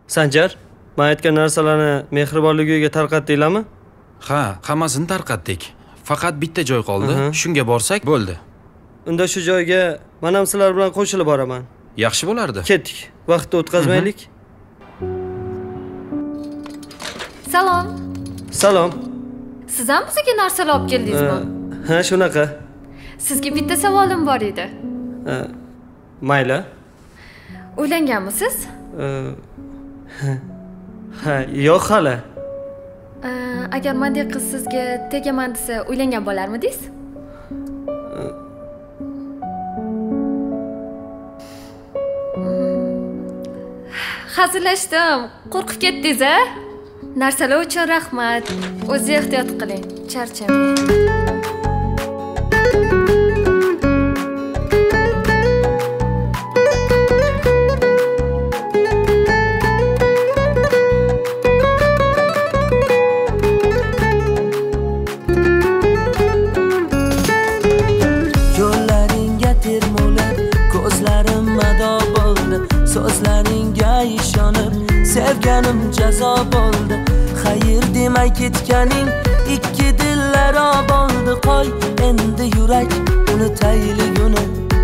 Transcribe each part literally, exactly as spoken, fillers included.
Sanjar, men aytgan narsalarni mehribonlik uyiga tarqatdinglarmi? Ha, hammasini tarqatdik. Faqat bitta joy qoldi. Shunga borsak bo'ldi. Unda shu joyga men ham sizlar bilan qo'shilib boraman. Yaxshi bo'lardi. Ketdik. Vaqtni o'tkazmaylik. Salom. Salom. Siz ham bizga narsalar olib keldingizmi? Ha, shunaqa. Sizga bitta savolim bor edi. Mayli. Uylanganmisiz? Ha, yo'q hali. Agar mendek qiz sizga tegaman desa, uylangan bo'larmidingiz? Hazillashdim. Qo'rqib ketdingiz-a? Narsalar uchun rahmat. O'zingiz ehtiyot qiling. Charchamang. Yo'llaringga termulib, ko'zlarim mado bo'ldi. So'zlaringga ishonib, sevganim jazo bo'ldi. Xayr demay ketganing ikki dillara bo'ldi. Qo'y endi yurak unutayligini.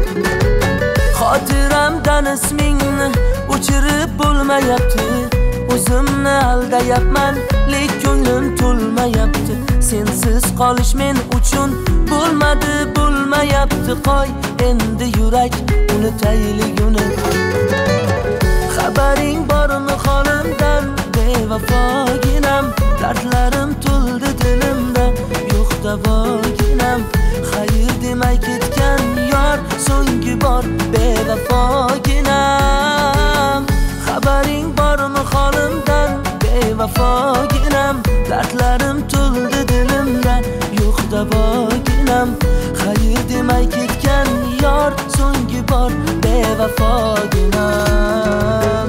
Xotiramdan ismingni o'chirib bo'lmayapti. O'zimni aldayapman, lek ko'nglim to'lmayapti. Sensiz qolish men uchun bo'lmadi, bo'lmayapti. Qo'y endi yurak unutayligini. Xabaring bormi holimdan? Bevafoginam, dardlarim to'ldi dilimda, yo'q davoginam. Xayr demay ketgan yor so'nggi bor bevafoginam. Xabaring bormi holimdan? Bevafoginam, dardlarim to'ldi dilimda, yo'q davoginam. Xayr demay ketgan yor so'nggi bor bevafoginam.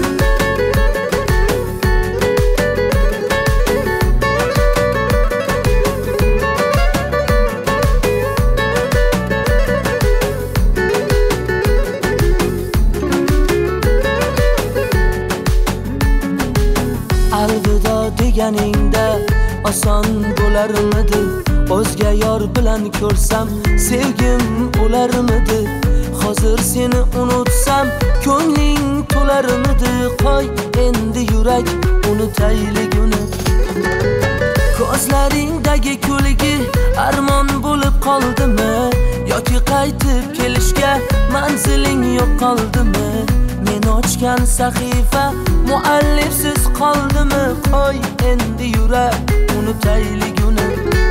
Alvido deganingda oson bo'larmidi? O'zga yor bilan ko'rsam sevgim o'larmidi? Hozir seni unutsam ko'ngling to'larmidi? Qo'y endi yurak unutayligini. Ko'zlaringdagi kulgi armon bo'lib qoldimi? Yoki qaytib kelishga manziling yo'q qoldimi? Men ochgan sahifa muallifsiz qoldimi? Qo'y endi yurak unutayligini.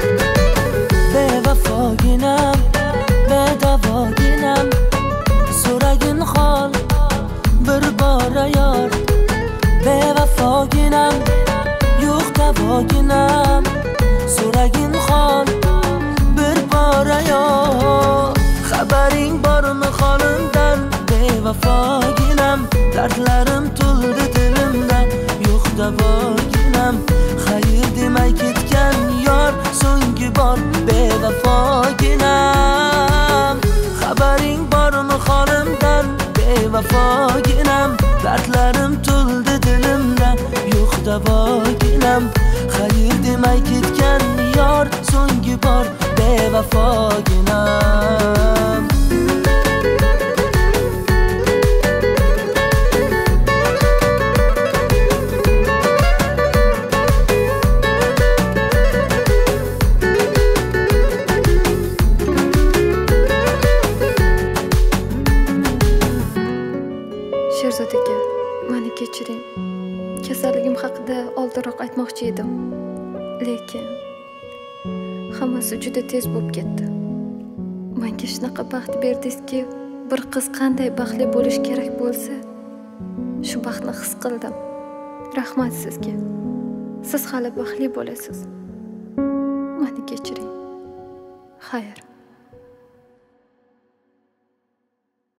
Bevafoginam, bedavoginam, so'ragin hol bir bora yor. Bevafoginam, yo'q davoginam, so'ragin hol bir bora yor. Xabaring bormi holimdan? Bevafoginam, dardlarim to'ldi dilimda, yo'q davoginam. Xayr demay ketgan yor so'nggi bor bevafoginam. Xabaring bormi holimdan? Bevafoginam, dardlarim to'ldi dilimda, yo'q davoginam. Xayr demay ketgan yor so'nggi bor bevafoginam. Sherzod aka, meni kechiring. Kasalligim haqida oldinroq aytmoqchi edim. Lekin hammasi juda tez bo'lib ketdi. Menga shunaqa baxt berdingizki, bir qiz qanday baxtli bo'lish kerak bo'lsa, shu baxtni his qildim. Rahmat sizga. Siz hali baxtli bo'lasiz. Meni kechiring. Xayr.